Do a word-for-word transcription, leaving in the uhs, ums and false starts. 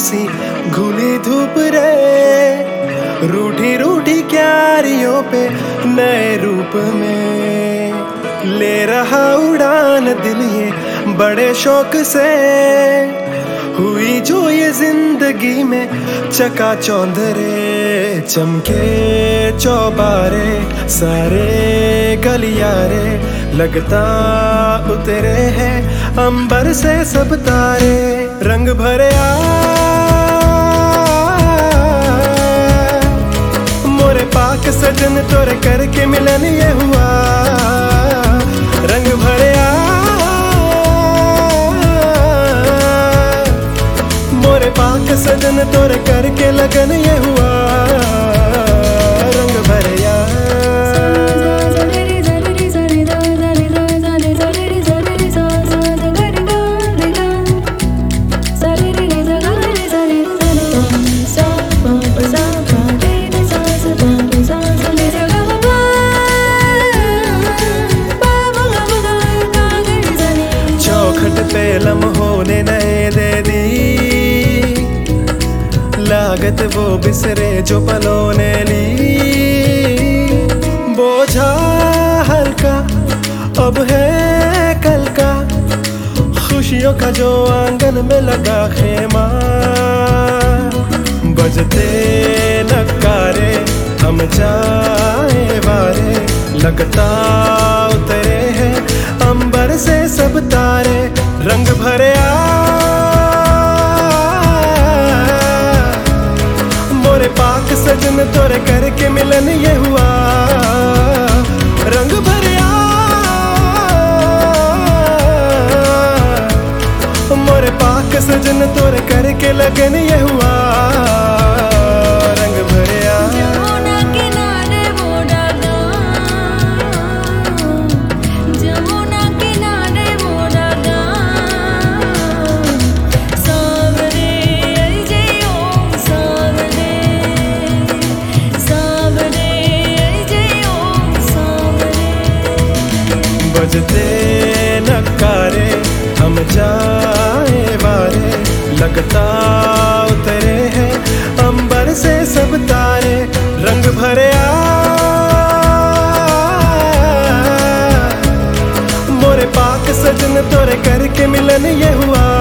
सी घुली धूप रे, रूठी रूठी क्यारियों पे नए रूप में ले रहा उड़ान दिल ये बड़े शौक से। हुई जो ये जिंदगी में चकाचौंध रे, चमके चौबारे सारे गलियारे, लगता उतरे हैं अंबर से सब तारे। रंग भरे आ मोरे पाक सजन तोरे करके मिलन ये हुआ। रंग भरे आ मोरे पाक सजन तोरे करके लगन ये हुआ। रंग भरे आ पे लम्हों ने नए दे दी लागत, वो बिसरे जो पलों ने ली। बोझा हल्का अब है कल का, खुशियों का जो आंगन में लगा खेमा। बजते नगारे हम जाए वारे, लगता उतरे हैं अंबर से सब तारे। रंग भरे आ मोरे पाक सजन तोरे करके मिलन ये हुआ। रंग भरे आ मोरे पाक सजन तोरे करके लगन ये हुआ। रंग भरे आ बजते नगारे हम जाए वारे, लगता उतरे हैं अंबर से सब तारे। रंग भरे आ मोरे पाक सजन तोरे करके मिलन ये हुआ।